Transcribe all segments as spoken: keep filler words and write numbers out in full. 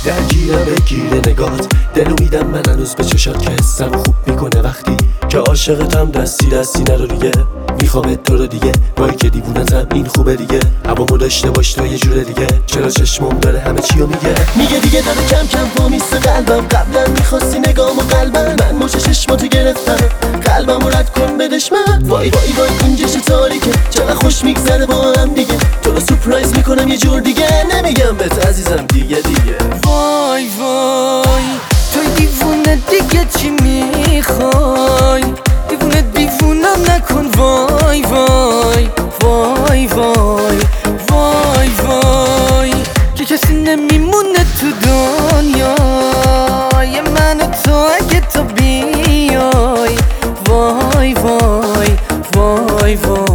درگیرم بگیره نگات، دلو میدم من هنوز به چشات که حسم خوب میکنه وقتی که عاشقتم. دستی دستی نرو دیگه، میخوام تو رو دیگه، وای که دیوونتم این خوبه دیگه. هوامو داشته باش تو یه جوره دیگه، چرا چشمم داره همه چیو میگه. میگه دیگه داره کم کم پا میسته قلبم، قبلا میخواستی نگام و قلبم، من مچ چشماتو گرفتم قلبم رد کن بدش من. وای وای وای این جشن تاریکه، چقدر خوش میگذره با هم دیگه، تو رو سورپرایز میکنم یه جور دیگه، نمیگم بهت عزیزم دیگه دیگه. وای وای توی دیوونه دیگه چی میخوای، دیوونه دیوونم نکن. وای وای وای وای وای وای که کسی نمیمونه تو دنیای من و تو اگه تو بیای. وای وای وای وای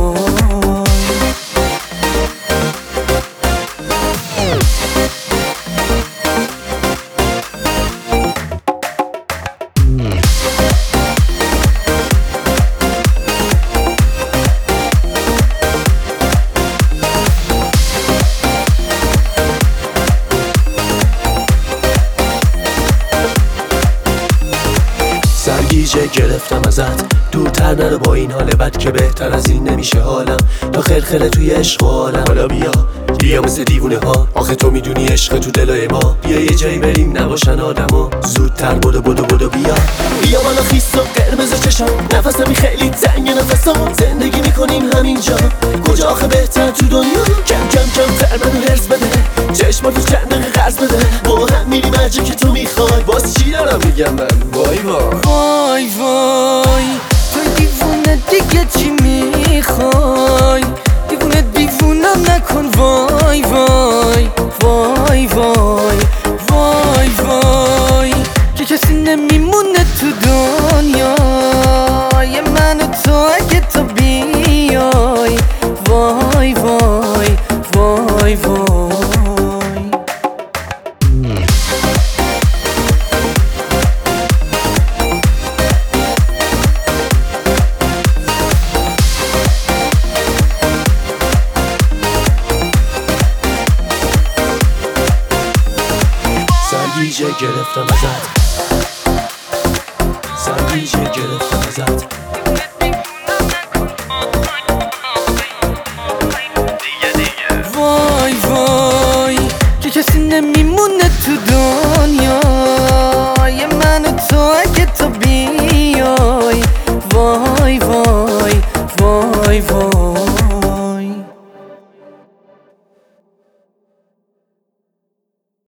سرگیجه گرفتم ازت، دورتر نرو با این حال بد که بهتر از این نمیشه حالم. تا خرخره توی عشق و عالم، حالا بیا بیا مثل دیوونه ها، آخه تو میدونی عشق تو دلای ما. بیا یه جایی بریم نباشن آدما، زودتر بدو بدو بدو بیا بیا بالا خیس و قرمز چشام، نفسمی خیلی تنگ نفسام، زندگی میکنیم همینجا کجا آخه بهتر تو دنیا. کم کم کم تر منو هرس بده، چشماتو چند دقیقه قرض بده، با هم میریم هر جا که تو میخوای. باز چی دارم میگم من؟ وای وای وای وای توی دیوونه دیگه چی میخوای، دیوونه دیوونم نکن. وای وای وای وای وای وای که کسی نمیمونه تو دنیای من و تو اگه تو بیای. وای وای وای وای سرگیجه گرفتم ازت، سرگیجه گرفتم ازت. وای وای که کسی نمیمونه تو دنیای من و تو اگه تو بیای. وای وای وای وای